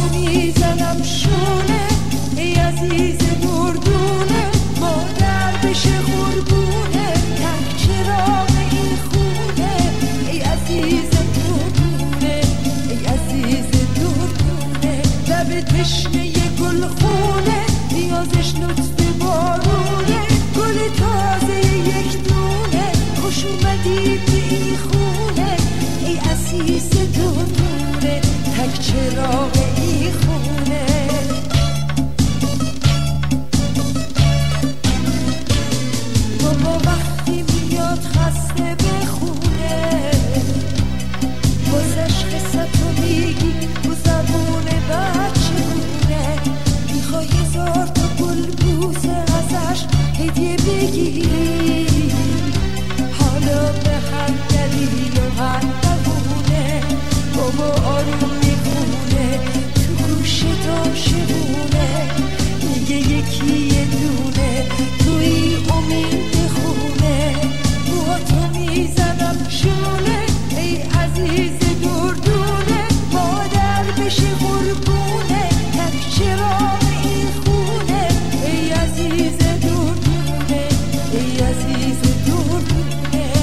تو میزنم شونه ای عزیز دردونه مادر بشه قربونه تک چراغ این خونه ای عزیز دردونه ای عزیز دردونه لب تشنه گل خونه نیازش لطف بارونه گل تازه یک دونه خوش اومدی به این خونه ای عزیز دردونه تک چراغ این خونه بابا وقتی میاد خسته به خونه بازش قصتو میگی و زبون بچه گونه میخوای 1000 تا گل بوسه ازش هدیه بگیری حالا به هر دلیل و هر بهونه بابا آروم میخونه تو گوش داشتونه میگه یکی یه دونه توی امید خونه موها تو میزنم شونه ای عزیز دردونه مادر بشه قربونه تک چراغ این خونه ای عزیز دردونه ای عزیز دردونه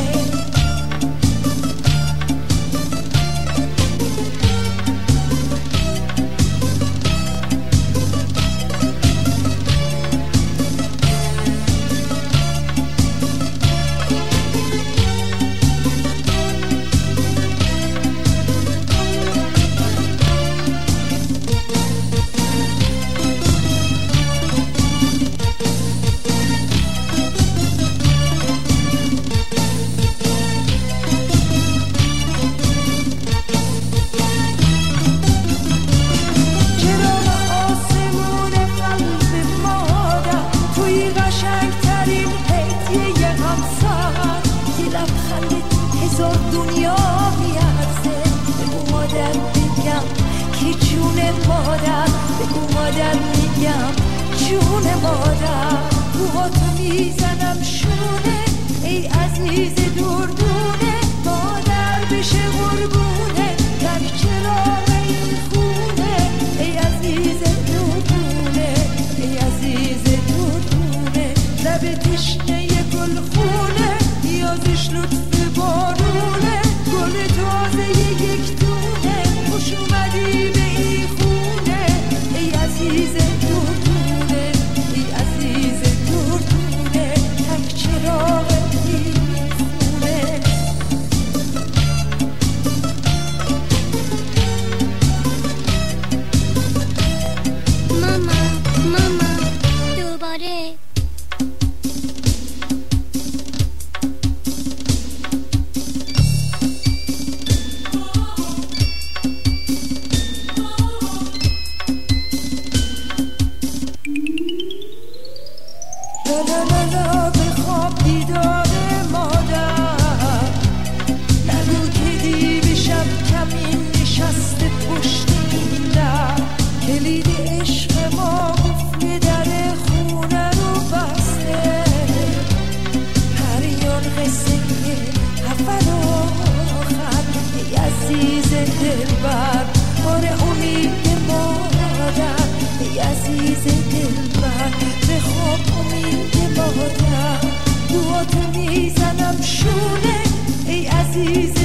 میزنم شونه ای عزیز